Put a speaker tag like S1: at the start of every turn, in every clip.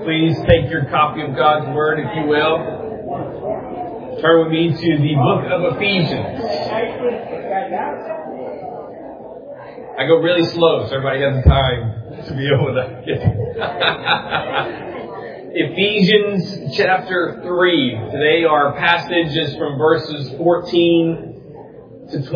S1: Please take your copy of God's Word, if you will. Turn with me to the book of Ephesians. I go really slow, so everybody has time to be able to get Ephesians chapter 3. Today our passage is from verses 14 to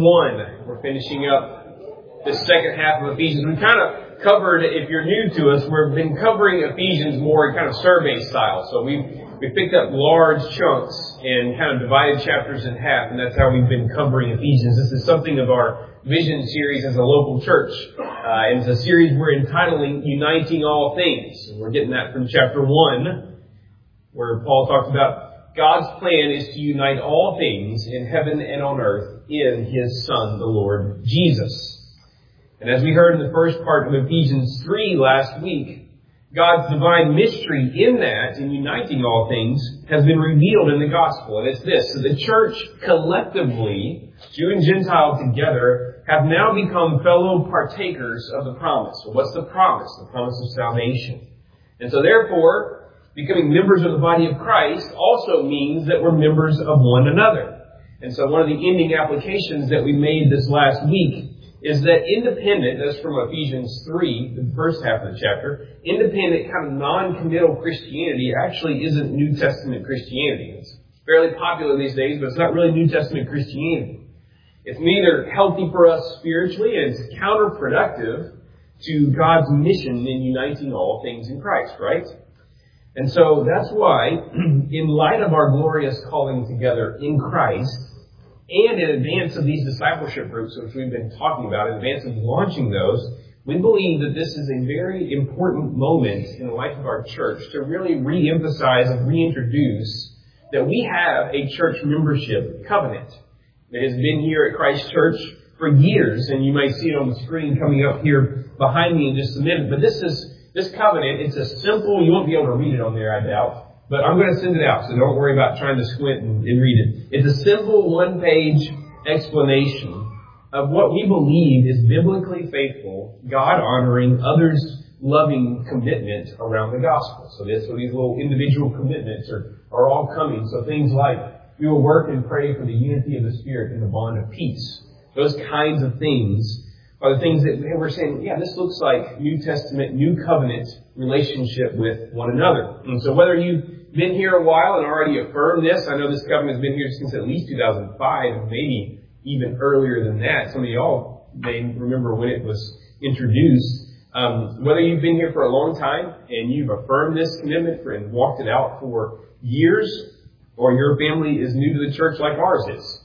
S1: 21. We're finishing up the second half of Ephesians. We kind of covered, if you're new to us, we've been covering Ephesians more in kind of survey style. So we picked up large chunks and kind of divided chapters in half, and that's how we've been covering Ephesians. This is something of our vision series as a local church. And it's a series we're entitling Uniting All Things. And we're getting that from chapter 1, where Paul talks about God's plan is to unite all things in heaven and on earth in His Son, the Lord Jesus. And as we heard in the first part of Ephesians 3 last week, God's divine mystery in that, in uniting all things, has been revealed in the gospel. And it's this: so the church collectively, Jew and Gentile together, have now become fellow partakers of the promise. So what's the promise? The promise of salvation. And so therefore, becoming members of the body of Christ also means that we're members of one another. And so one of the ending applications that we made this last week is that independent, that's from Ephesians 3, the first half of the chapter, independent kind of non-committal Christianity actually isn't New Testament Christianity. It's fairly popular these days, but it's not really New Testament Christianity. It's neither healthy for us spiritually, and it's counterproductive to God's mission in uniting all things in Christ, right? And so that's why, in light of our glorious calling together in Christ, and in advance of these discipleship groups, which we've been talking about, in advance of launching those, we believe that this is a very important moment in the life of our church to really re-emphasize and reintroduce that we have a church membership covenant that has been here at Christ Church for years, and you might see it on the screen coming up here behind me in just a minute. But this covenant, it's a simple, you won't be able to read it on there, I doubt. But I'm going to send it out, so don't worry about trying to squint and read it. It's a simple one-page explanation of what we believe is biblically faithful, God-honoring, others-loving commitment around the gospel. So these little individual commitments are all coming. So things like, we will work and pray for the unity of the Spirit and the bond of peace. Those kinds of things are the things that we're saying, yeah, this looks like New Testament, New Covenant relationship with one another. And so whether you've been here a while and already affirmed this, I know this covenant has been here since at least 2005, maybe even earlier than that. Some of y'all may remember when it was introduced. Whether you've been here for a long time and you've affirmed this commitment and walked it out for years, or your family is new to the church like ours is.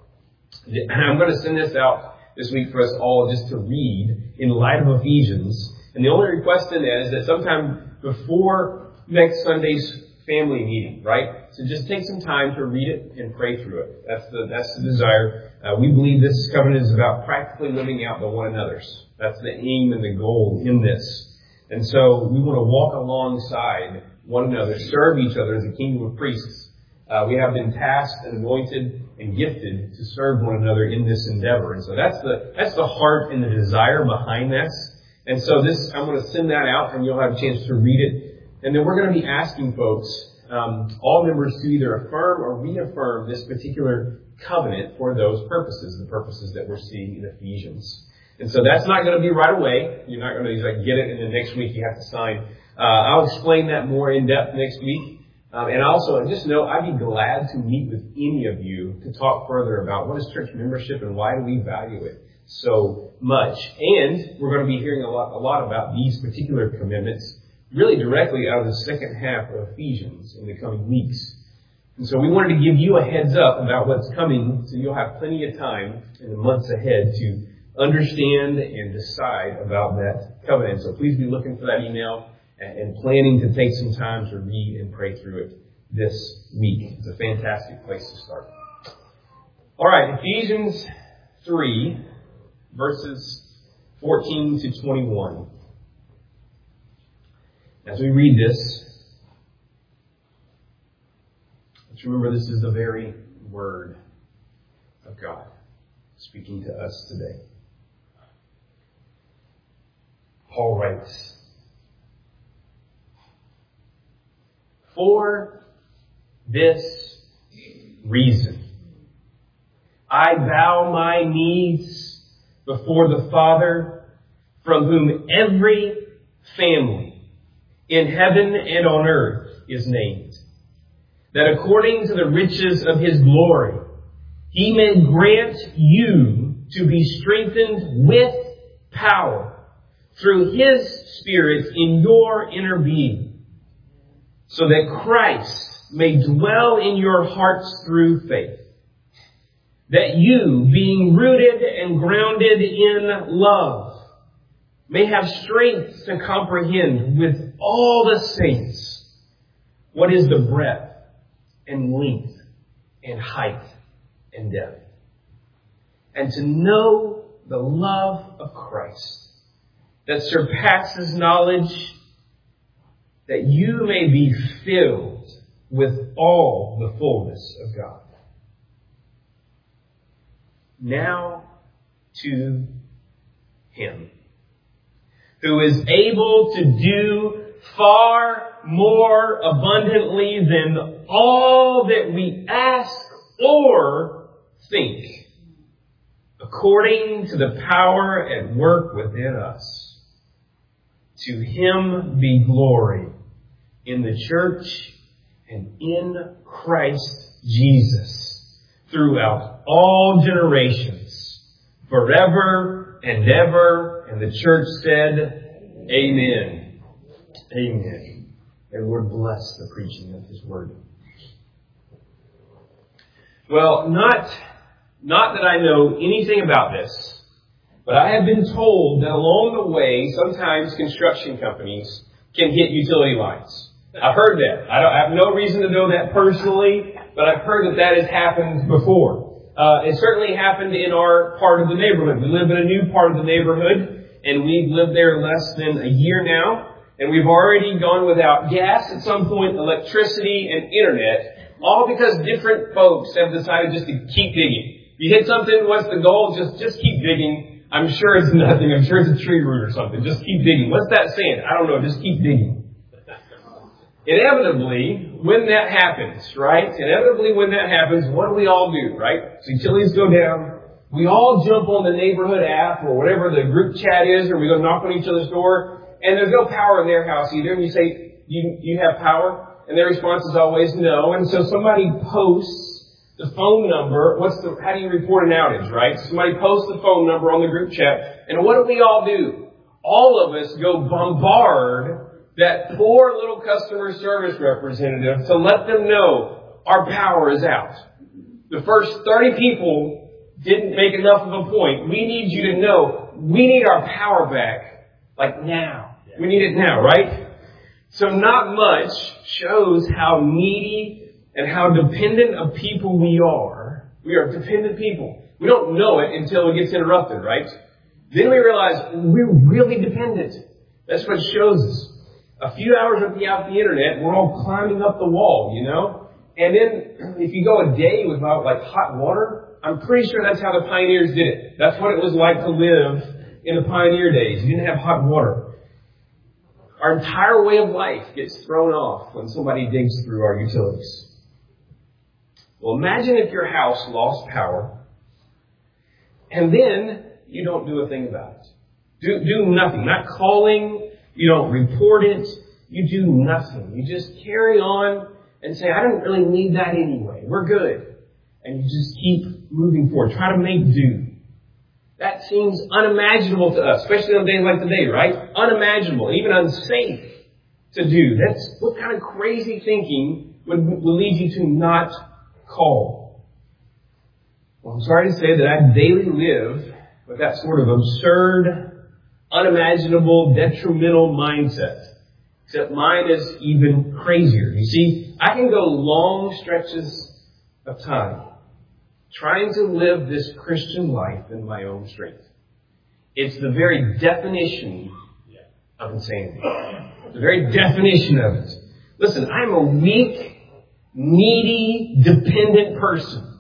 S1: I'm going to send this out this week for us all just to read in light of Ephesians. And the only request then is that sometime before next Sunday's family meeting, right? So just take some time to read it and pray through it. That's the desire. We believe this covenant is about practically living out the one another's. That's the aim and the goal in this. And so we want to walk alongside one another, serve each other as a kingdom of priests. We have been tasked and anointed and gifted to serve one another in this endeavor. And so that's the heart and the desire behind this. And so I'm going to send that out and you'll have a chance to read it. And then we're going to be asking folks, all members, to either affirm or reaffirm this particular covenant for those purposes, the purposes that we're seeing in Ephesians. And so that's not going to be right away. You're not going to get it and then next week you have to sign. I'll explain that more in depth next week. And also, just know, I'd be glad to meet with any of you to talk further about what is church membership and why do we value it so much. And we're going to be hearing a lot about these particular commitments really directly out of the second half of Ephesians in the coming weeks. And so we wanted to give you a heads up about what's coming so you'll have plenty of time in the months ahead to understand and decide about that covenant. So please be looking for that email and planning to take some time to read and pray through it this week. It's a fantastic place to start. All right, Ephesians 3, verses 14 to 21. As we read this, let's remember this is the very Word of God speaking to us today. Paul writes, For this reason, I bow my knees before the Father, from whom every family in heaven and on earth is named, that according to the riches of His glory, He may grant you to be strengthened with power through His Spirit in your inner being, so that Christ may dwell in your hearts through faith, that you, being rooted and grounded in love, may have strength to comprehend with all the saints what is the breadth and length and height and depth, and to know the love of Christ that surpasses knowledge, that you may be filled with all the fullness of God. Now to Him who is able to do far more abundantly than all that we ask or think, according to the power at work within us. To Him be glory in the church and in Christ Jesus throughout all generations, forever and ever. And the church said, Amen. Amen. May the Lord bless the preaching of His word. Well, not that I know anything about this, but I have been told that along the way, sometimes construction companies can hit utility lines. I've heard that. I have no reason to know that personally, but I've heard that has happened before. It certainly happened in our part of the neighborhood. We live in a new part of the neighborhood, and we've lived there less than a year now, and we've already gone without gas at some point, electricity, and internet, all because different folks have decided just to keep digging. You hit something, what's the goal? Just keep digging. I'm sure it's nothing. I'm sure it's a tree root or something. Just keep digging. What's that saying? I don't know. Just keep digging. Inevitably, when that happens, right? Inevitably, when that happens, what do we all do, right? So utilities go down. We all jump on the neighborhood app or whatever the group chat is, or we go knock on each other's door, and there's no power in their house either. And you say, you have power? And their response is always no. And so somebody posts the phone number. How do you report an outage, right? So somebody posts the phone number on the group chat. And what do we all do? All of us go bombard that poor little customer service representative to let them know our power is out. The first 30 people didn't make enough of a point. We need you to know we need our power back, like now. We need it now, right? So not much shows how needy and how dependent of people we are. We are dependent people. We don't know it until it gets interrupted, right? Then we realize we're really dependent. That's what it shows us. A few hours without the internet, we're all climbing up the wall, you know? And then if you go a day without hot water, I'm pretty sure that's how the pioneers did it. That's what it was like to live in the pioneer days. You didn't have hot water. Our entire way of life gets thrown off when somebody digs through our utilities. Well, imagine if your house lost power and then you don't do a thing about it. Do nothing. Not calling. You don't report it. You do nothing. You just carry on and say, I don't really need that anyway. We're good. And you just keep moving forward. Try to make do. That seems unimaginable to us, especially on days like today, right? Unimaginable, even unsafe to do. That's what kind of crazy thinking would lead you to not call. Well, I'm sorry to say that I daily live with that sort of absurd, unimaginable, detrimental mindset. Except mine is even crazier. You see, I can go long stretches of time trying to live this Christian life in my own strength. It's the very definition of insanity. The very definition of it. Listen, I'm a weak, needy, dependent person.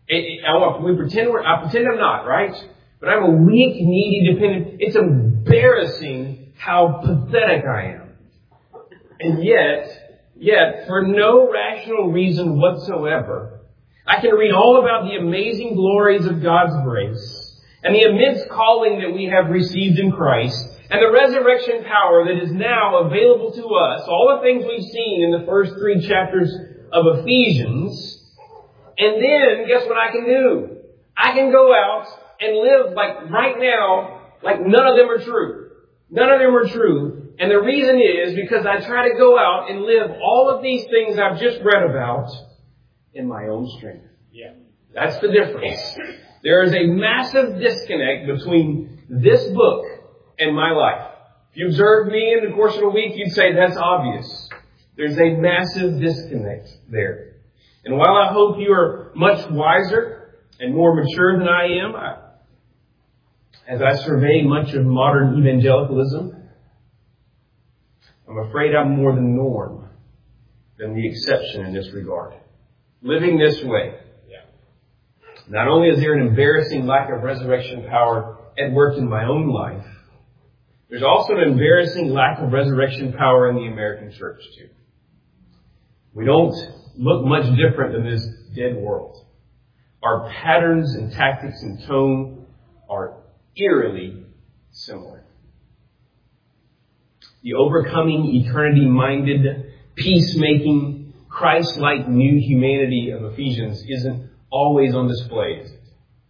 S1: I pretend I'm not, right? But I'm a weak, needy, dependent. It's embarrassing how pathetic I am. And yet, Yet, for no rational reason whatsoever, I can read all about the amazing glories of God's grace and the immense calling that we have received in Christ and the resurrection power that is now available to us, all the things we've seen in the first 3 chapters of Ephesians. And then, guess what I can do? I can go out and live like right now, like none of them are true. None of them are true. And the reason is because I try to go out and live all of these things I've just read about in my own strength. Yeah. That's the difference. There is a massive disconnect between this book and my life. If you observed me in the course of a week, you'd say that's obvious. There's a massive disconnect there. And while I hope you are much wiser and more mature than I am, as I survey much of modern evangelicalism, I'm afraid I'm more the norm than the exception in this regard. Living this way, not only is there an embarrassing lack of resurrection power at work in my own life, there's also an embarrassing lack of resurrection power in the American church too. We don't look much different than this dead world. Our patterns and tactics and tone are eerily similar. The overcoming, eternity-minded, peacemaking, Christ-like new humanity of Ephesians isn't always on display, is it?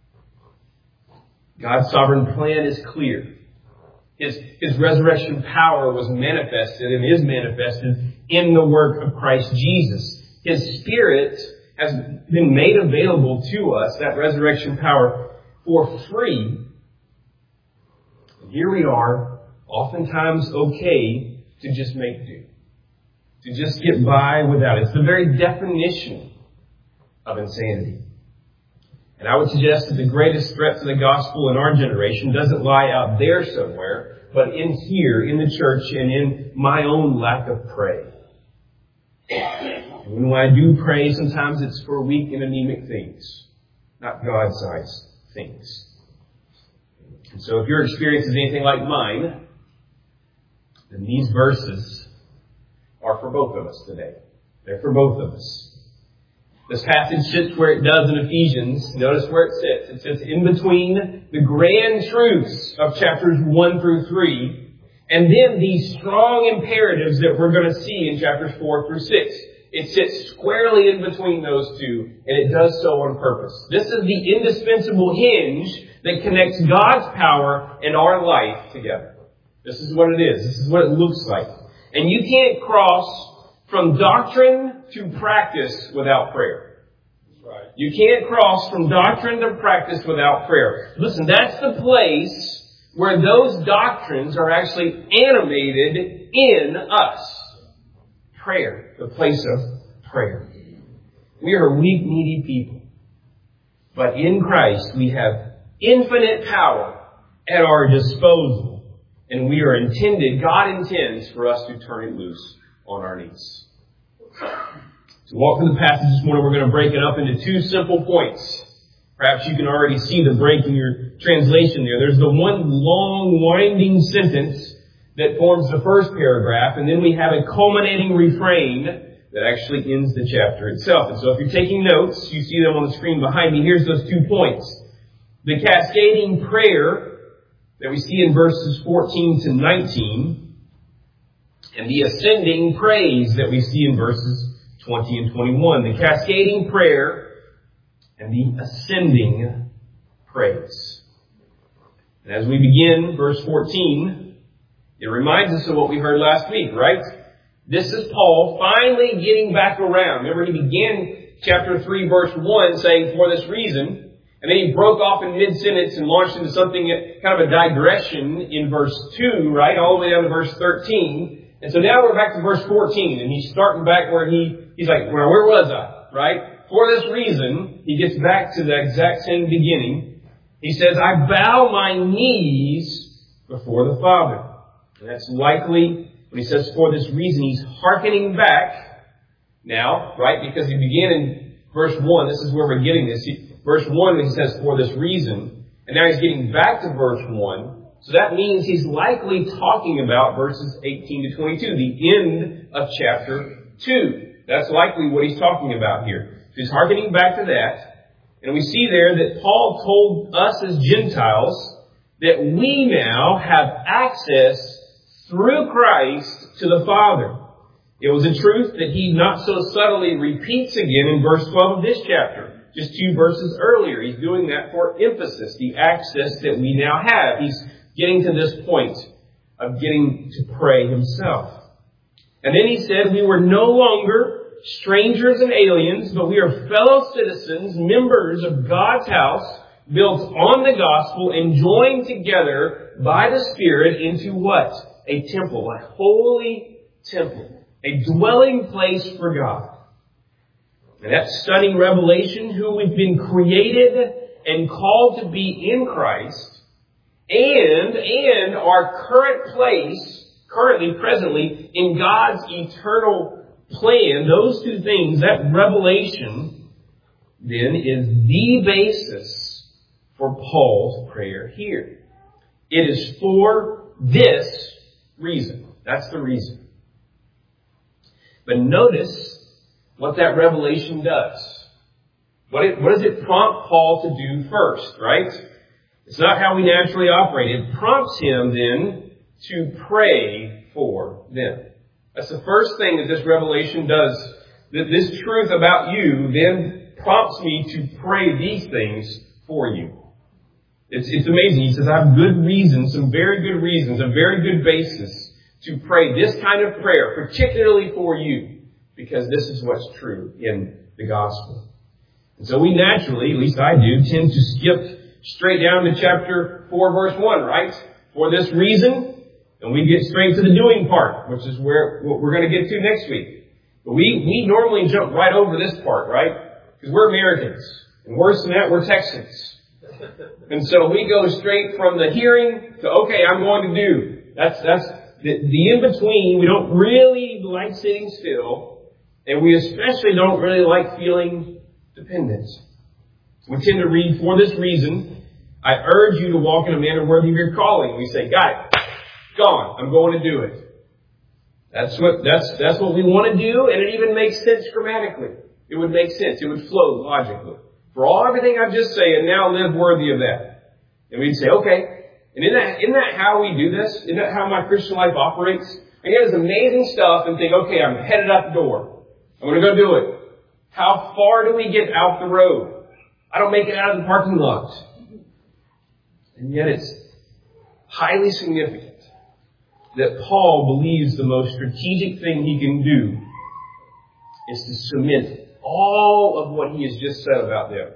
S1: God's sovereign plan is clear. His resurrection power was manifested and is manifested in the work of Christ Jesus. His Spirit has been made available to us, that resurrection power, for free. And here we are, oftentimes okay to just make do. To just get by without it. It's the very definition of insanity. And I would suggest that the greatest threat to the gospel in our generation doesn't lie out there somewhere, but in here, in the church, and in my own lack of prayer. And when I do pray, sometimes it's for weak and anemic things, not God-sized things. And so if your experience is anything like mine, then these verses are for both of us today. They're for both of us. This passage sits where it does in Ephesians. Notice where it sits. It sits in between the grand truths of chapters 1 through 3, and then these strong imperatives that we're going to see in chapters 4 through 6. It sits squarely in between those two, and it does so on purpose. This is the indispensable hinge that connects God's power and our life together. This is what it is. This is what it looks like. And you can't cross from doctrine to practice without prayer. Right. You can't cross from doctrine to practice without prayer. Listen, that's the place where those doctrines are actually animated in us. Prayer, the place of prayer. We are weak, needy people. But in Christ, we have infinite power at our disposal. And we are intended, God intends for us to turn it loose on our knees. To walk through the passage this morning, we're going to break it up into 2 simple points. Perhaps you can already see the break in your translation there. There's the one long, winding sentence that forms the first paragraph, and then we have a culminating refrain that actually ends the chapter itself. And so if you're taking notes, you see them on the screen behind me. Here's those 2 points. The cascading prayer that we see in verses 14 to 19, and the ascending praise that we see in verses 20 and 21. The cascading prayer and the ascending praise. And as we begin verse 14, it reminds us of what we heard last week, right? This is Paul finally getting back around. Remember, he began chapter 3, verse 1 saying, for this reason. And then he broke off in mid-sentence and launched into something, kind of a digression in verse 2, right? All the way down to verse 13. And so now we're back to verse 14. And he's starting back where he's like, well, where was I? Right? For this reason, he gets back to the exact same beginning. He says, I bow my knees before the Father. And that's likely, when he says for this reason, he's hearkening back now, right? Because he began in verse 1. This is where we're getting this. Verse 1, he says, for this reason. And now he's getting back to verse 1. So that means he's likely talking about verses 18 to 22, the end of chapter 2. That's likely what he's talking about here. He's hearkening back to that. And we see there that Paul told us as Gentiles that we now have access through Christ to the Father. It was a truth that he not so subtly repeats again in verse 12 of this chapter. Just 2 verses earlier. He's doing that for emphasis, the access that we now have. He's getting to this point of getting to pray himself. And then he said, we were no longer strangers and aliens, but we are fellow citizens, members of God's house, built on the gospel and joined together by the Spirit into what? A temple, a holy temple, a dwelling place for God. And that stunning revelation, who we've been created and called to be in Christ, and our current place, presently, in God's eternal plan, those 2 things, that revelation, then, is the basis for Paul's prayer here. It is for this reason. That's the reason. But notice what that revelation does. What does it prompt Paul to do first, right? It's not how we naturally operate. It prompts him then to pray for them. That's the first thing that this revelation does. That this truth about you then prompts me to pray these things for you. It's amazing. He says, I have good reasons, some very good reasons, a very good basis to pray this kind of prayer, particularly for you, because this is what's true in the gospel. And so we naturally, at least I do, tend to skip straight down to chapter 4, verse 1, right? For this reason, and we get straight to the doing part, which is what we're going to get to next week. But we normally jump right over this part, right? Because we're Americans. And worse than that, we're Texans. And so we go straight from the hearing to, okay, I'm going to do. That's the in-between. We don't really like sitting still. And we especially don't really like feeling dependent. We tend to read, for this reason, I urge you to walk in a manner worthy of your calling. We say, got it. Gone. I'm going to do it. That's what we want to do, and it even makes sense grammatically. It would make sense. It would flow logically. For all everything I've just said, and now live worthy of that. And we'd say, okay. And isn't that how we do this? Isn't that how my Christian life operates? I get this amazing stuff and think, okay, I'm headed out the door. I'm going to go do it. How far do we get out the road? I don't make it out of the parking lot. And yet it's highly significant that Paul believes the most strategic thing he can do is to submit all of what he has just said about them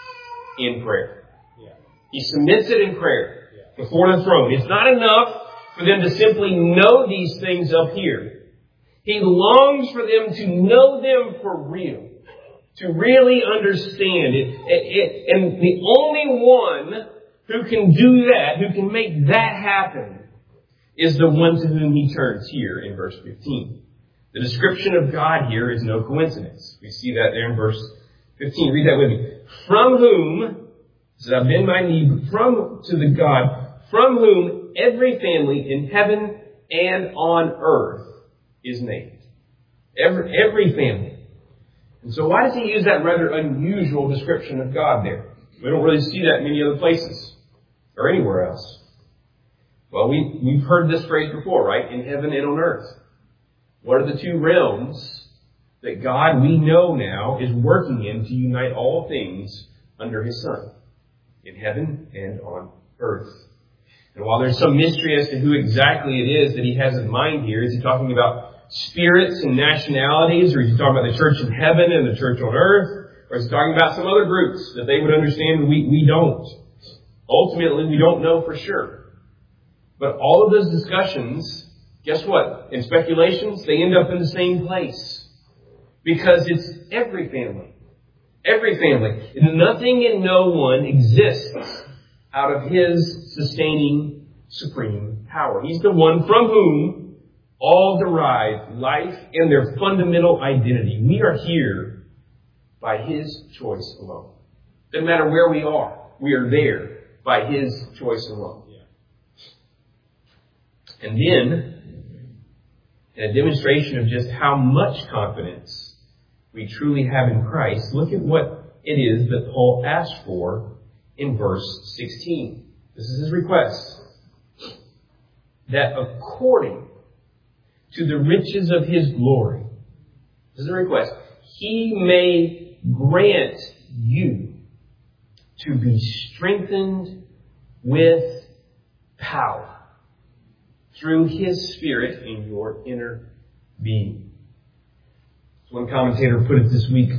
S1: in prayer. Yeah. He submits it in prayer before the throne. It's not enough for them to simply know these things up here. He longs for them to know them for real, to really understand it. And the only one who can do that, who can make that happen, is the one to whom he turns here in verse 15. The description of God here is no coincidence. We see that there in verse 15. Read that with me. From whom, says I bend my knee, to the God, from whom every family in heaven and on earth is named. Every family. And so why does he use that rather unusual description of God there? We don't really see that in many other places or anywhere else. Well, we've heard this phrase before, right? In heaven and on earth. What are the 2 realms that God, we know now, is working in to unite all things under His Son? In heaven and on earth. And while there's some mystery as to who exactly it is that he has in mind here, is he talking about spirits and nationalities, or is he talking about the church in heaven and the church on earth, or is he talking about some other groups that they would understand we don't? Ultimately, we don't know for sure. But all of those discussions, guess what? In speculations, they end up in the same place. Because it's every family. Every family. And nothing and no one exists out of His sustaining supreme power. He's the one from whom all derive life and their fundamental identity. We are here by His choice alone. Doesn't matter where we are there by His choice alone. And then, And a demonstration of just how much confidence we truly have in Christ, look at what it is that Paul asked for in verse 16. This is his request. That according to the riches of his glory, this is a request, he may grant you to be strengthened with power through his Spirit in your inner being. As one commentator put it this week,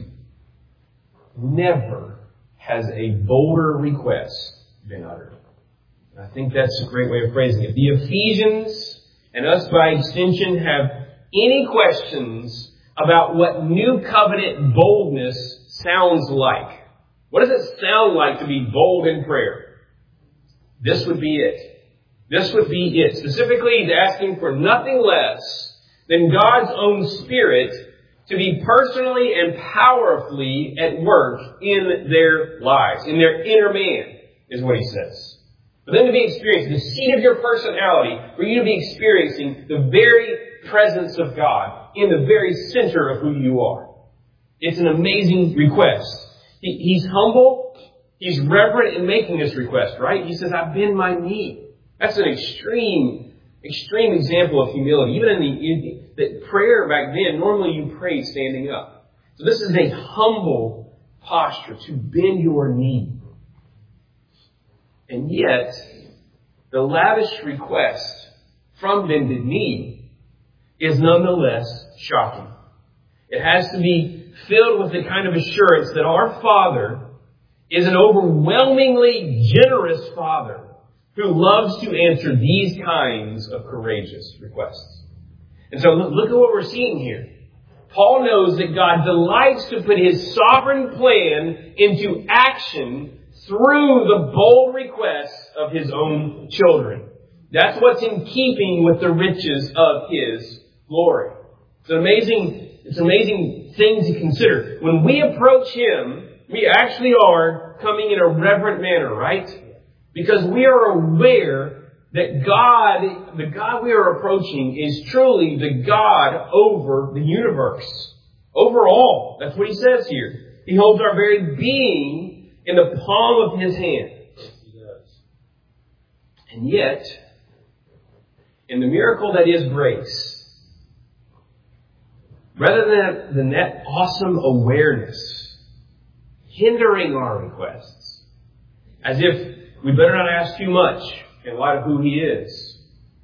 S1: never has a bolder request been uttered. And I think that's a great way of phrasing it. The Ephesians, and us by extension, have any questions about what new covenant boldness sounds like. What does it sound like to be bold in prayer? This would be it. This would be it. Specifically, he's asking for nothing less than God's own Spirit to be personally and powerfully at work in their lives, in their inner man, is what he says. For them to be experiencing the seat of your personality, for you to be experiencing the very presence of God in the very center of who you are. It's an amazing request. He's humble. He's reverent in making this request, right? He says, I bend my knee. That's an extreme example of humility. Even in the prayer back then, normally you prayed standing up. So this is a humble posture to bend your knee. And yet, the lavish request from bended knee is nonetheless shocking. It has to be filled with the kind of assurance that our Father is an overwhelmingly generous Father who loves to answer these kinds of courageous requests. And so look at what we're seeing here. Paul knows that God delights to put his sovereign plan into action through the bold requests of his own children. That's what's in keeping with the riches of his glory. It's an amazing thing to consider. When we approach him, we actually are coming in a reverent manner, right? Because we are aware that God, the God we are approaching, is truly the God over the universe. Overall. That's what he says here. He holds our very being in the palm of his hand. He does. And yet, in the miracle that is grace, rather than that awesome awareness hindering our requests, as if we better not ask too much in light of who he is,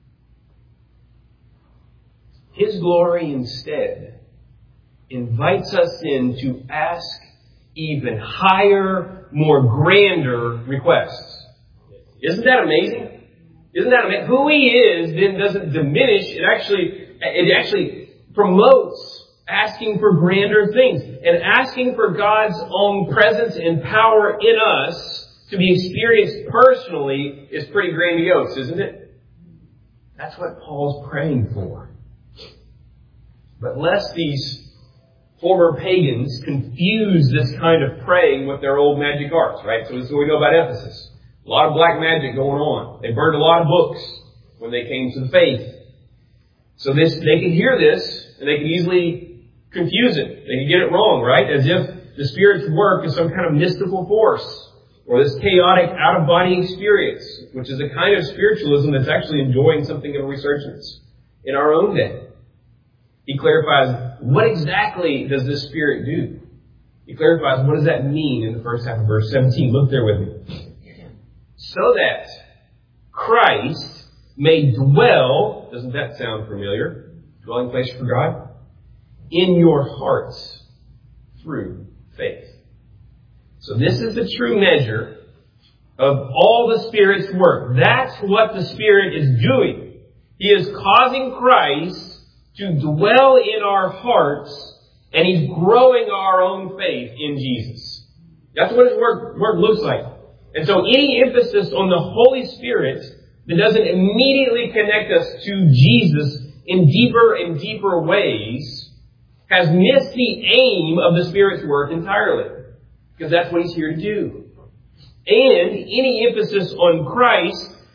S1: his glory instead invites us in to ask even higher, more grander requests. Isn't that amazing? Isn't that amazing? Who he is then doesn't diminish. It actually promotes asking for grander things. And asking for God's own presence and power in us to be experienced personally is pretty grandiose, isn't it? That's what Paul's praying for. But lest these former pagans confuse this kind of praying with their old magic arts, right? So this is what we know about Ephesus. A lot of black magic going on. They burned a lot of books when they came to the faith. So they could hear this and they could easily confuse it. They could get it wrong, right? As if the Spirit's work is some kind of mystical force, or this chaotic out-of-body experience, which is a kind of spiritualism that's actually enjoying something of a resurgence in our own day. He clarifies, what exactly does this Spirit do? He clarifies, what does that mean in the first half of verse 17? Look there with me. So that Christ may dwell, doesn't that sound familiar? Dwelling place for God? In your hearts through faith. So this is the true measure of all the Spirit's work. That's what the Spirit is doing. He is causing Christ to dwell in our hearts, and He's growing our own faith in Jesus. That's what His work looks like. And so any emphasis on the Holy Spirit that doesn't immediately connect us to Jesus in deeper and deeper ways has missed the aim of the Spirit's work entirely. Because that's what He's here to do. And any emphasis on Christ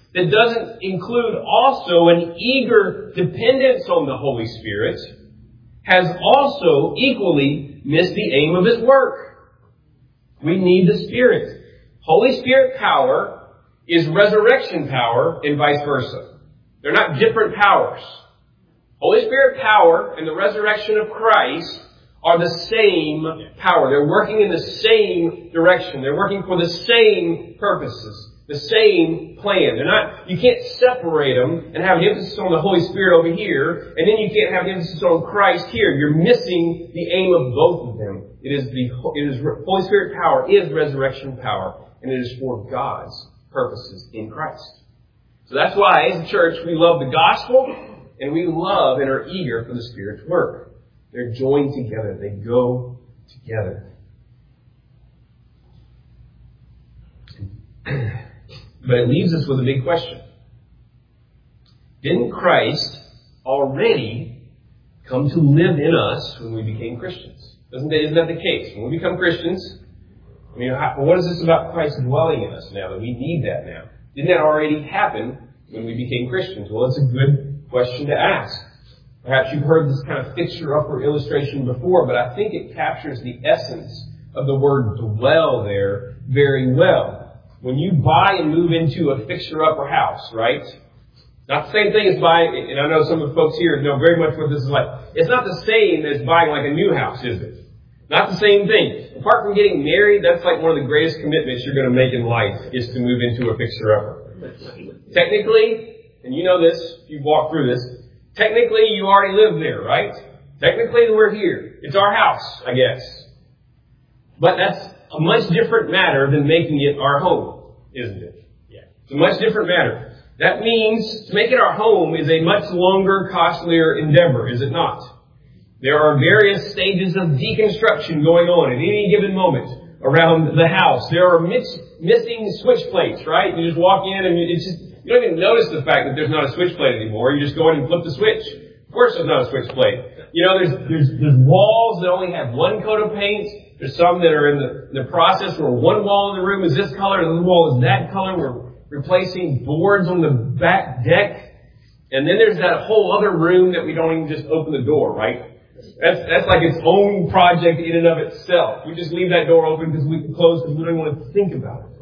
S1: that doesn't include also an eager dependence on the Holy Spirit has also equally missed the aim of His work. We need the Spirit. Holy Spirit power is resurrection power and vice versa. They're not different powers. Holy Spirit power and the resurrection of Christ are the same power. They're working in the same direction. They're working for the same purposes, the same plan. They're not. You can't separate them and have an emphasis on the Holy Spirit over here, and then you can't have an emphasis on Christ here. You're missing the aim of both of them. Holy Spirit power is resurrection power, and it is for God's purposes in Christ. So that's why, as a church, we love the gospel, and we love and are eager for the Spirit's work. They're joined together. They go together. But it leaves us with a big question. Didn't Christ already come to live in us when we became Christians? Isn't that the case? When we become Christians, what is this about Christ dwelling in us now that we need that now? Didn't that already happen when we became Christians? Well, it's a good question to ask. Perhaps you've heard this kind of fixture-upper illustration before, but I think it captures the essence of the word dwell there very well. When you buy and move into a fixture-upper house, right? Not the same thing as buying, and I know some of the folks here know very much what this is like. It's not the same as buying like a new house, is it? Not the same thing. Apart from getting married, that's like one of the greatest commitments you're going to make in life, is to move into a fixture-upper. Technically, and you know this, if you've walked through this, technically you already live there, right? Technically we're here. It's our house, I guess. But that's a much different matter than making it our home, isn't it? Yeah. It's a much different matter. That means to make it our home is a much longer, costlier endeavor, is it not? There are various stages of deconstruction going on at any given moment around the house. There are missing switch plates, right? You just walk in and you don't even notice the fact that there's not a switch plate anymore. You just go in and flip the switch. Of course there's not a switch plate. There's walls that only have one coat of paint. There's some that are in the process where one wall in the room is this color and the wall is that color. We're replacing boards on the back deck. And then there's that whole other room that we don't even just open the door, right? That's like its own project in and of itself. We just leave that door open because we close because we don't want to think about it.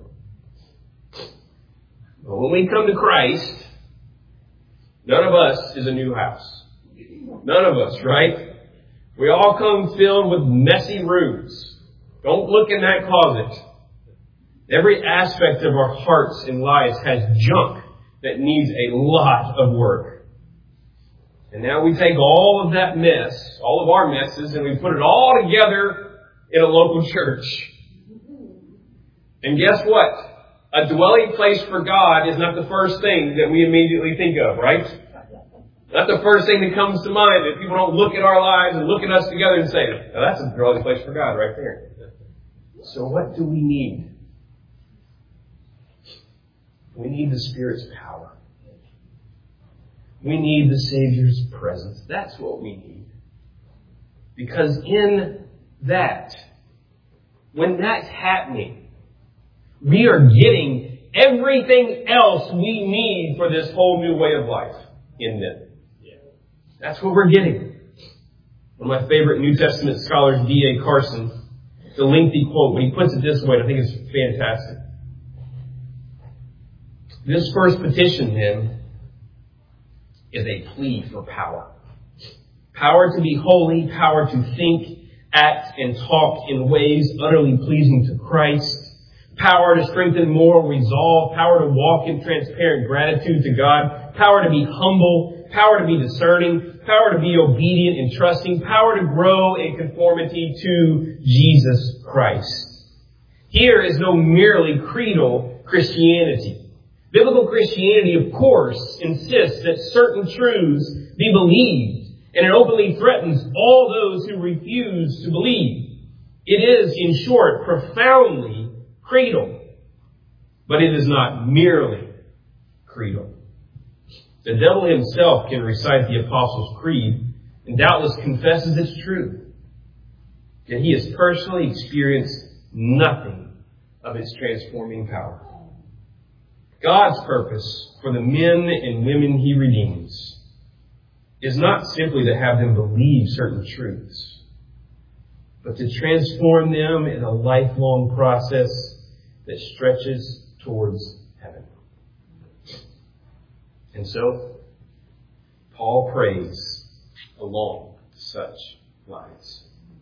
S1: But when we come to Christ, none of us is a new house. None of us, right? We all come filled with messy rooms. Don't look in that closet. Every aspect of our hearts and lives has junk that needs a lot of work. And now we take all of that mess, all of our messes, and we put it all together in a local church. And guess what? A dwelling place for God is not the first thing that we immediately think of, right? Not the first thing that comes to mind. That people don't look at our lives and look at us together and say, "Now that's a dwelling place for God right there." So what do we need? We need the Spirit's power. We need the Savior's presence. That's what we need. Because in that, when that's happening, we are getting everything else we need for this whole new way of life in them. That's what we're getting. One of my favorite New Testament scholars, D.A. Carson, the lengthy quote, when he puts it this way, I think it's fantastic. This first petition, then, is a plea for power. Power to be holy, power to think, act, and talk in ways utterly pleasing to Christ. Power to strengthen moral resolve, power to walk in transparent gratitude to God, power to be humble, power to be discerning, power to be obedient and trusting, power to grow in conformity to Jesus Christ. Here is no merely creedal Christianity. Biblical Christianity, of course, insists that certain truths be believed, and it openly threatens all those who refuse to believe. It is, in short, profoundly creedal, but it is not merely creedal. The devil himself can recite the Apostles' Creed and doubtless confesses its truth. Yet he has personally experienced nothing of its transforming power. God's purpose for the men and women He redeems is not simply to have them believe certain truths, but to transform them in a lifelong process that stretches towards heaven. And so, Paul prays along such lines.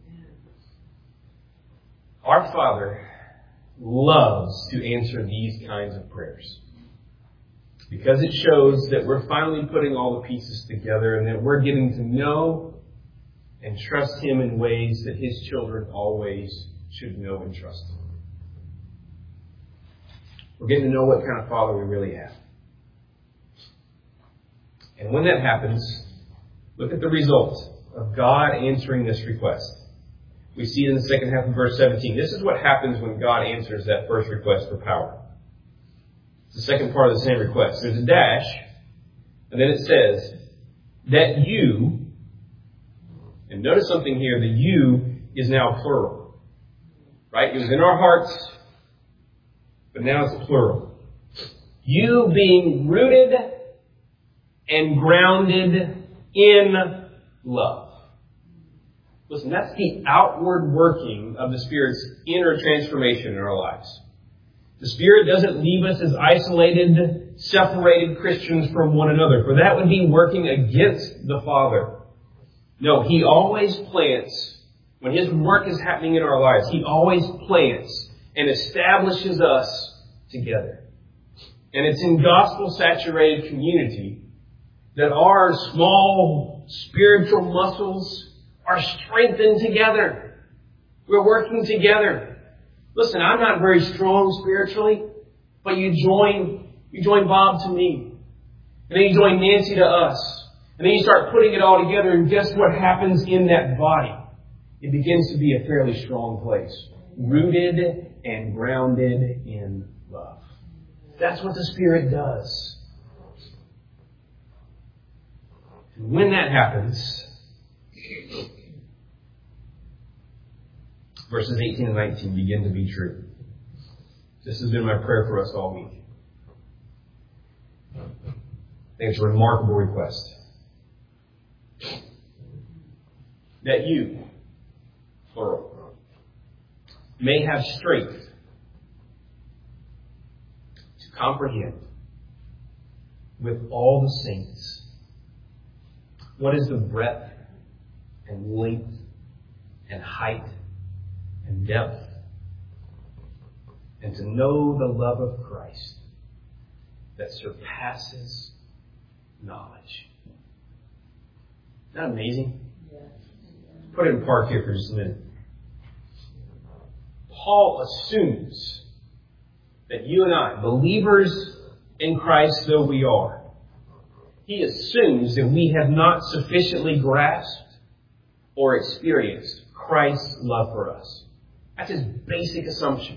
S1: Our Father loves to answer these kinds of prayers because it shows that we're finally putting all the pieces together and that we're getting to know and trust Him in ways that His children always should know and trust Him. We're getting to know what kind of Father we really have. And when that happens, look at the result of God answering this request. We see it in the second half of verse 17. This is what happens when God answers that first request for power. It's the second part of the same request. There's a dash, and then it says, that you, and notice something here, the you is now plural. Right? It was in our hearts, but now it's plural. You being rooted and grounded in love. Listen, that's the outward working of the Spirit's inner transformation in our lives. The Spirit doesn't leave us as isolated, separated Christians from one another, for that would be working against the Father. No, He always plants, when His work is happening in our lives, He always plants and establishes us together. And it's in gospel-saturated community that our small spiritual muscles are strengthened together. We're working together. Listen, I'm not very strong spiritually, but you join Bob to me. And then you join Nancy to us. And then you start putting it all together, and guess what happens in that body? It begins to be a fairly strong place. Rooted and grounded in love. That's what the Spirit does. And when that happens, verses 18 and 19 begin to be true. This has been my prayer for us all week. I think it's a remarkable request. That you, plural, may have strength to comprehend with all the saints what is the breadth and length and height and depth, and to know the love of Christ that surpasses knowledge. Isn't that amazing? Put it in park here for just a minute. Paul assumes that you and I, believers in Christ though we are, he assumes that we have not sufficiently grasped or experienced Christ's love for us. That's his basic assumption.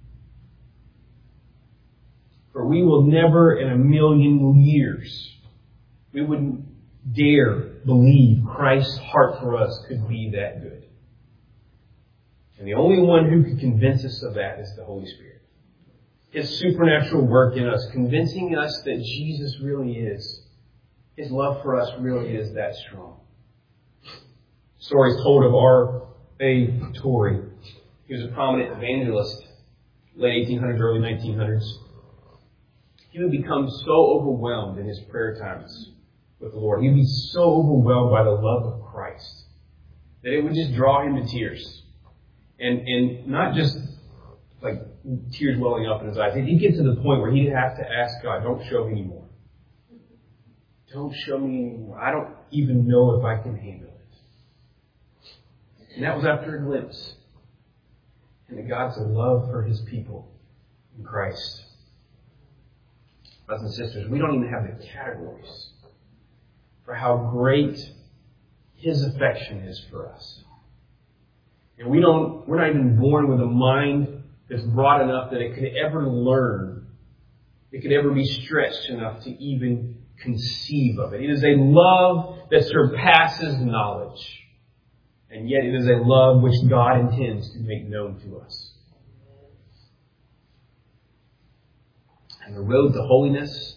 S1: For we will never in a million years, we wouldn't dare believe Christ's heart for us could be that good. And the only one who can convince us of that is the Holy Spirit. His supernatural work in us, convincing us that Jesus really is. His love for us really is that strong. Stories told of R.A. Torrey. He was a prominent evangelist, late 1800s, early 1900s. He would become so overwhelmed in his prayer times with the Lord. He'd be so overwhelmed by the love of Christ that it would just draw him to tears. And not just like tears welling up in his eyes. He'd get to the point where he'd have to ask God, don't show me anymore. Don't show me anymore. I don't even know if I can handle it. And that was after a glimpse into God's love for His people in Christ. Brothers and sisters, we don't even have the categories for how great His affection is for us. And we're not even born with a mind that's broad enough that it could ever learn, it could ever be stretched enough to even conceive of it. It is a love that surpasses knowledge. And yet it is a love which God intends to make known to us. And the road to holiness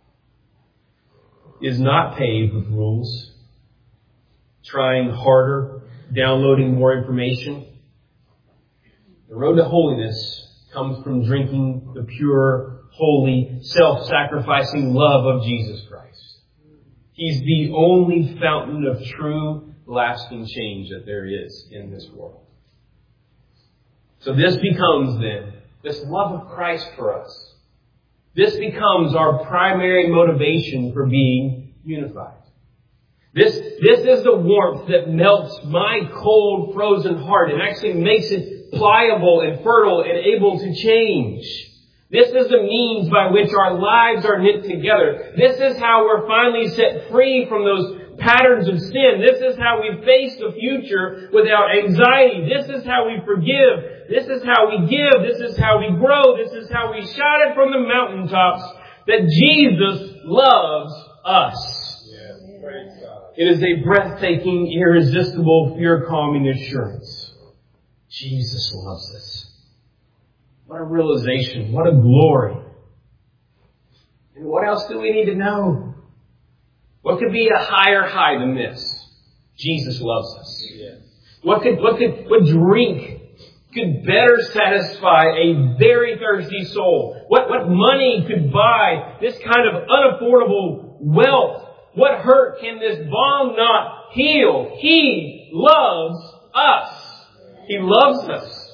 S1: is not paved with rules, trying harder, downloading more information. The road to holiness comes from drinking the pure, holy, self-sacrificing love of Jesus Christ. He's the only fountain of true, lasting change that there is in this world. So this becomes then, this love of Christ for us, this becomes our primary motivation for being unified. This is the warmth that melts my cold, frozen heart and actually makes it pliable and fertile and able to change. This is the means by which our lives are knit together. This is how we're finally set free from those patterns of sin. This is how we face the future without anxiety. This is how we forgive. This is how we give. This is how we grow. This is how we shout it from the mountaintops that Jesus loves us. It is a breathtaking, irresistible, fear-calming assurance. Jesus loves us. What a realization. What a glory. And what else do we need to know? What could be a higher high than this? Jesus loves us. What drink could better satisfy a very thirsty soul? What money could buy this kind of unaffordable wealth? What hurt can this balm not heal? He loves us. He loves us.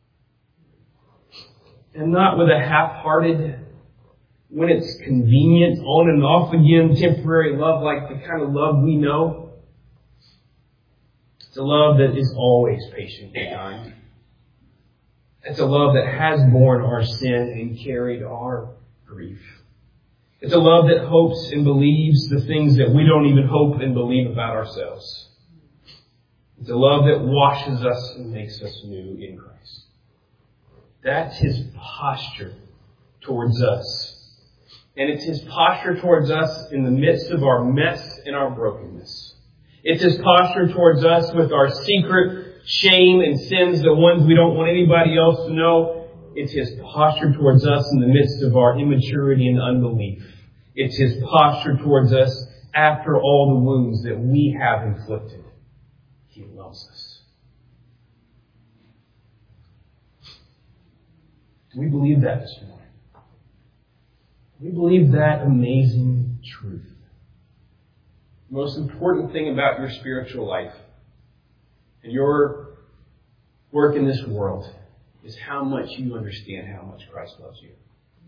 S1: And not with a half-hearted, when it's convenient, on and off again, temporary love like the kind of love we know. It's a love that is always patient and kind. It's a love that has borne our sin and carried our grief. It's a love that hopes and believes the things that we don't even hope and believe about ourselves. It's a love that washes us and makes us new in Christ. That's His posture towards us. And it's His posture towards us in the midst of our mess and our brokenness. It's His posture towards us with our secret shame and sins, the ones we don't want anybody else to know. It's His posture towards us in the midst of our immaturity and unbelief. It's His posture towards us after all the wounds that we have inflicted. He loves us. Do we believe that this morning? Do we believe that amazing truth? The most important thing about your spiritual life and your work in this world is how much you understand how much Christ loves you.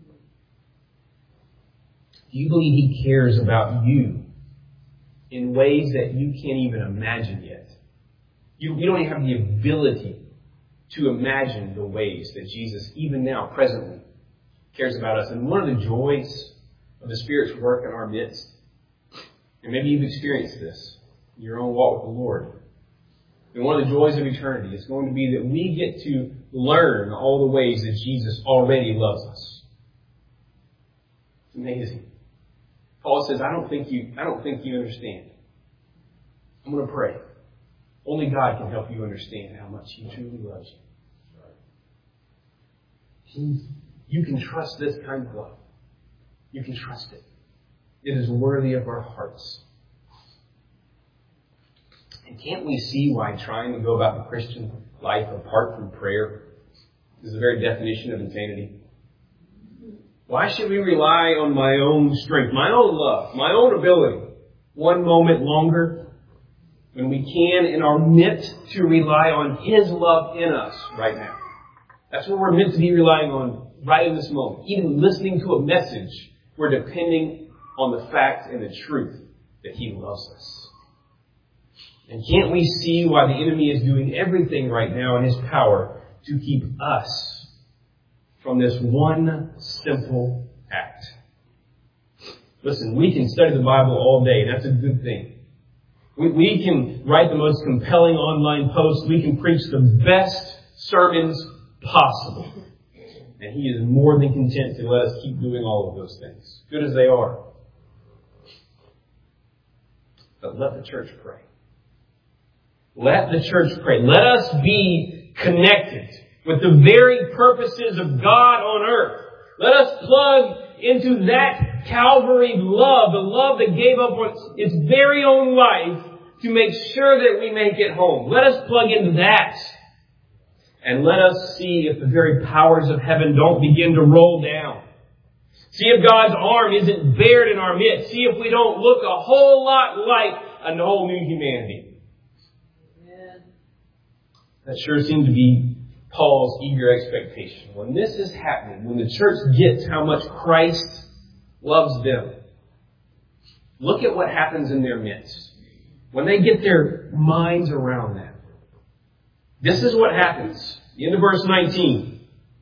S1: Do you believe He cares about you in ways that you can't even imagine yet? You don't even have the ability to imagine the ways that Jesus, even now, presently, cares about us. And one of the joys of the Spirit's work in our midst, and maybe you've experienced this in your own walk with the Lord, and one of the joys of eternity is going to be that we get to learn all the ways that Jesus already loves us. It's amazing. Paul says, I don't think you understand. I'm going to pray. Only God can help you understand how much He truly loves you. You can trust this kind of love. You can trust it. It is worthy of our hearts. And can't we see why trying to go about the Christian life apart from prayer is the very definition of insanity? Why should we rely on my own strength, my own love, my own ability, one moment longer when we can and are meant to rely on His love in us right now? That's what we're meant to be relying on right in this moment. Even listening to a message, we're depending on the fact and the truth that He loves us. And can't we see why the enemy is doing everything right now in his power to keep us from this one simple act? Listen, we can study the Bible all day. That's a good thing. We can write the most compelling online posts. We can preach the best sermons possible. And He is more than content to let us keep doing all of those things, good as they are. But let the church pray. Let the church pray. Let us be connected with the very purposes of God on earth. Let us plug into that Calvary love, the love that gave up its very own life to make sure that we make it home. Let us plug into that. And let us see if the very powers of heaven don't begin to roll down. See if God's arm isn't bared in our midst. See if we don't look a whole lot like a whole new humanity. Amen. That sure seemed to be Paul's eager expectation. When this is happening, when the church gets how much Christ loves them, look at what happens in their midst. When they get their minds around that. This is what happens. The end of verse 19.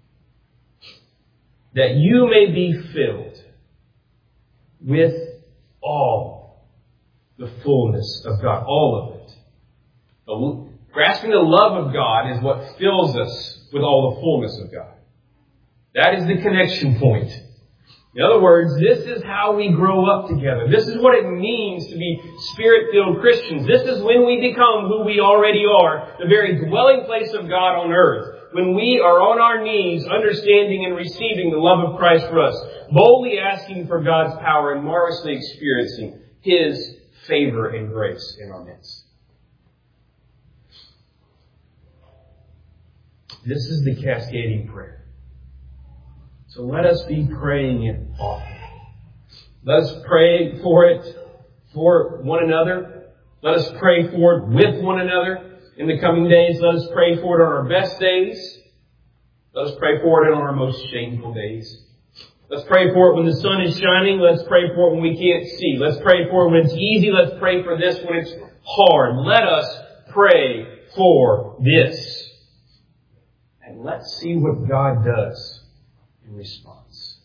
S1: That you may be filled with all the fullness of God. All of it. Grasping the love of God is what fills us with all the fullness of God. That is the connection point. In other words, this is how we grow up together. This is what it means to be Spirit-filled Christians. This is when we become who we already are, the very dwelling place of God on earth. When we are on our knees, understanding and receiving the love of Christ for us, boldly asking for God's power and marvelously experiencing His favor and grace in our midst. This is the cascading prayer. So let us be praying it often. Let us pray for it for one another. Let us pray for it with one another in the coming days. Let us pray for it on our best days. Let us pray for it on our most shameful days. Let's pray for it when the sun is shining. Let's pray for it when we can't see. Let's pray for it when it's easy. Let's pray for this when it's hard. Let us pray for this. And let's see what God does in response.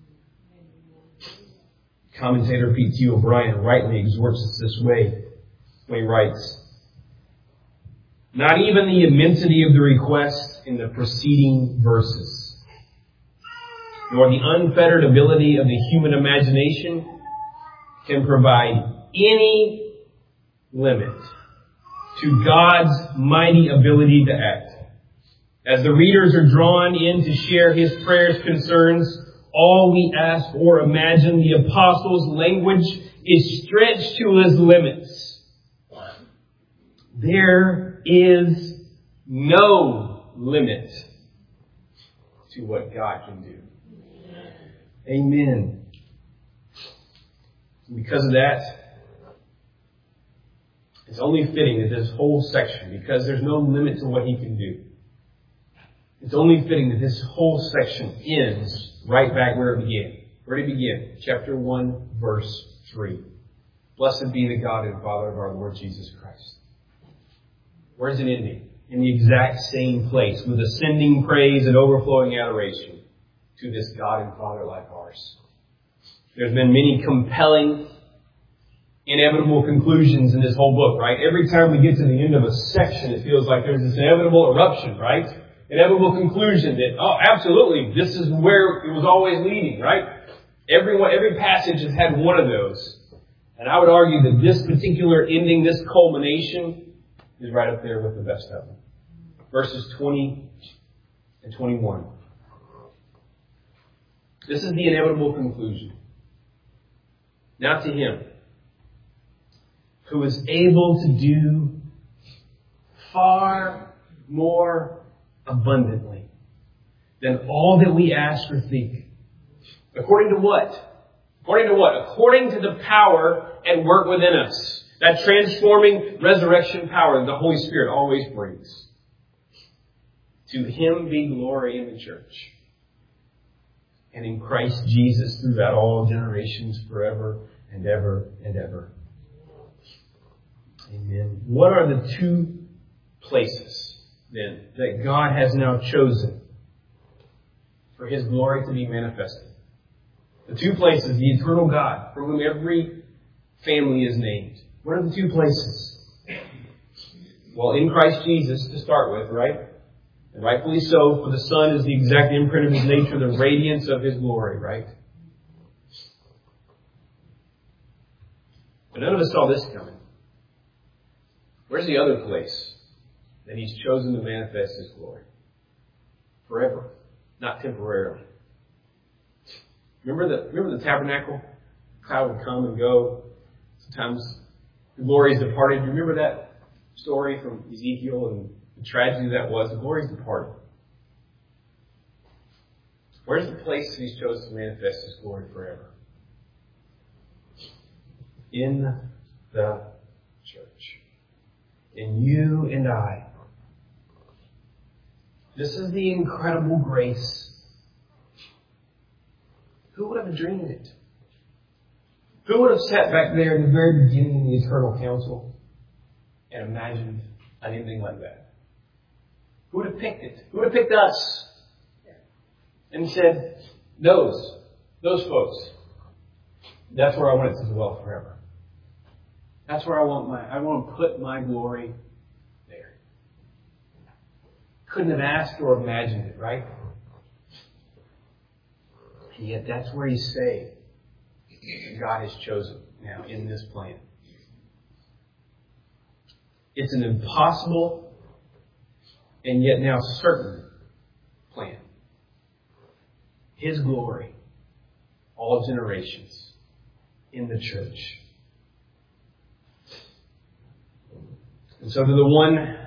S1: Commentator P.T. O'Brien rightly exhorts us this way when he writes, not even the immensity of the request in the preceding verses, nor the unfettered ability of the human imagination can provide any limit to God's mighty ability to act. As the readers are drawn in to share His prayer's concerns, all we ask or imagine, the apostles' language is stretched to its limits. There is no limit to what God can do. Amen. Because of that, it's only fitting that this whole section, because there's no limit to what He can do, it's only fitting that this whole section ends right back where it began. Where did it begin? Chapter 1, verse 3. Blessed be the God and Father of our Lord Jesus Christ. Where's it ending? In the exact same place, with ascending praise and overflowing adoration to this God and Father like ours. There's been many compelling, inevitable conclusions in this whole book, right? Every time we get to the end of a section, it feels like there's this inevitable eruption, right? Inevitable conclusion that, oh, absolutely, this is where it was always leading, right? Every passage has had one of those. And I would argue that this particular ending, this culmination, is right up there with the best of them. Verses 20 and 21. This is the inevitable conclusion. Now to Him who is able to do far more abundantly than all that we ask or think. According to what? According to what? According to the power at work within us. That transforming resurrection power that the Holy Spirit always brings. To Him be glory in the church and in Christ Jesus throughout all generations, forever and ever and ever. Amen. What are the two places then that God has now chosen for His glory to be manifested? The two places, the eternal God, for whom every family is named. What are the two places? Well, in Christ Jesus to start with, right? And rightfully so, for the Son is the exact imprint of His nature, the radiance of His glory, right? But none of us saw this coming. Where's the other place that He's chosen to manifest His glory? Forever, not temporarily. Remember the tabernacle? Cloud would come and go. Sometimes the glory is departed. You remember that story from Ezekiel and the tragedy that was? The glory is departed. Where's the place that He's chosen to manifest His glory forever? In the church. In you and I. This is the incredible grace. Who would have dreamed it? Who would have sat back there in the very beginning of the eternal council and imagined anything like that? Who would have picked it? Who would have picked us? And said, those folks, that's where I want it to dwell forever. That's where I want to put my glory there. Couldn't have asked or imagined it, right? And yet that's where He's saying God has chosen now in this plan. It's an impossible and yet now certain plan. His glory, all generations, in the church. And so to the one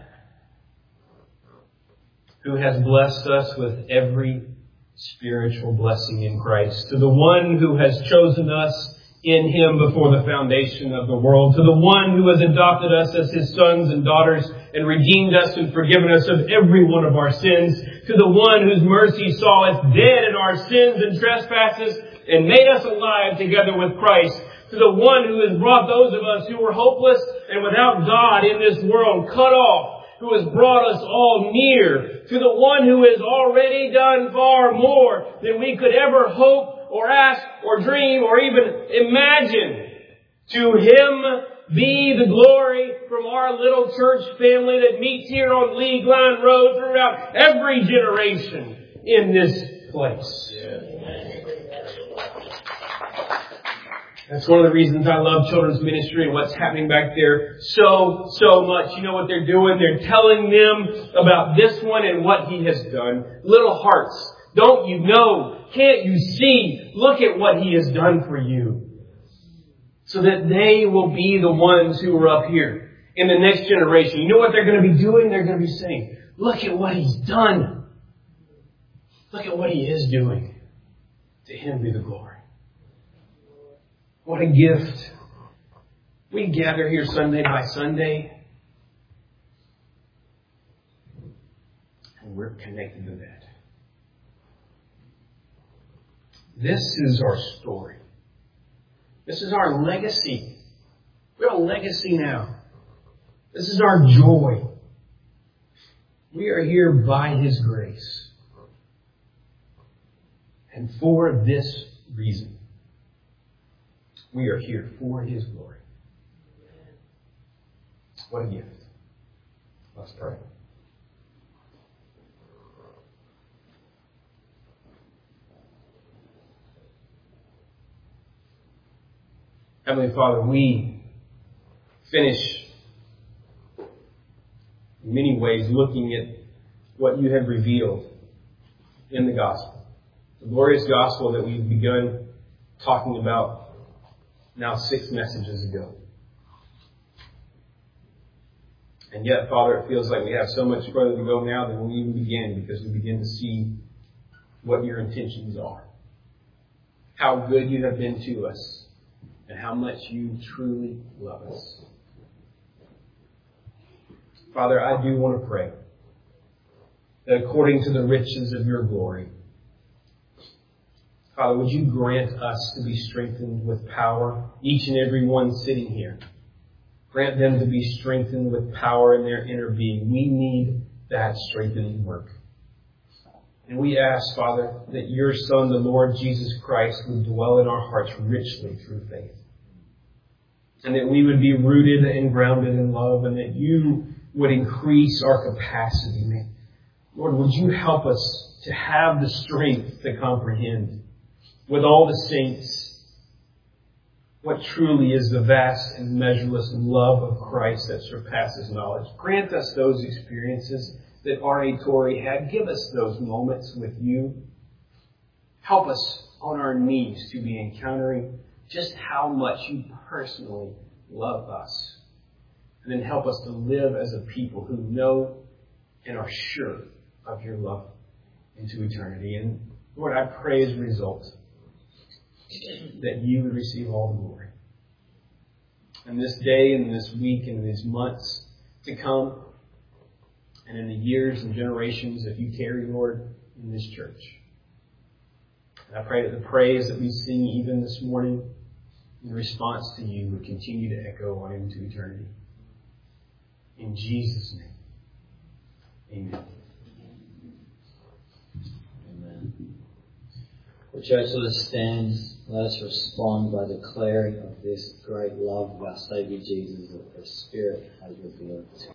S1: who has blessed us with every spiritual blessing in Christ, to the one who has chosen us in Him before the foundation of the world, to the one who has adopted us as His sons and daughters and redeemed us and forgiven us of every one of our sins, to the one whose mercy saw us dead in our sins and trespasses and made us alive together with Christ, to the one who has brought those of us who were hopeless and without God in this world cut off, who has brought us all near, to the one who has already done far more than we could ever hope or ask or dream or even imagine. To Him be the glory from our little church family that meets here on League Line Road throughout every generation in this place. That's one of the reasons I love children's ministry and what's happening back there so much. You know what they're doing? They're telling them about this one and what He has done. Little hearts, don't you know? Can't you see? Look at what He has done for you. So that they will be the ones who are up here in the next generation. You know what they're going to be doing? They're going to be saying, look at what He's done. Look at what He is doing. To Him be the glory. What a gift. We gather here Sunday by Sunday. And we're connected to that. This is our story. This is our legacy. We have a legacy now. This is our joy. We are here by His grace. And for this reason. We are here for His glory. What a gift. Let's pray. Heavenly Father, we finish in many ways looking at what You have revealed in the gospel. The glorious gospel that we've begun talking about now 6 messages ago. And yet, Father, it feels like we have so much further to go now than when we even began, because we begin to see what Your intentions are. How good You have been to us, and how much You truly love us. Father, I do want to pray that according to the riches of Your glory, Father, would You grant us to be strengthened with power, each and every one sitting here. Grant them to be strengthened with power in their inner being. We need that strengthening work. And we ask, Father, that Your Son, the Lord Jesus Christ, would dwell in our hearts richly through faith. And that we would be rooted and grounded in love, and that You would increase our capacity. Lord, would You help us to have the strength to comprehend with all the saints what truly is the vast and measureless love of Christ that surpasses knowledge. Grant us those experiences that R.A. Torrey had. Give us those moments with You. Help us on our knees to be encountering just how much you personally love us. And then help us to live as a people who know and are sure of your love into eternity. And Lord, I pray as a result that you would receive all the glory. And this day and this week and these months to come, and in the years and generations that you carry, Lord, in this church. And I pray that the praise that we sing even this morning in response to you would continue to echo on into eternity. In Jesus' name, amen.
S2: Amen. Well, church, let us stand. Let us respond by declaring of this great love of our Saviour Jesus that the Spirit has revealed to us.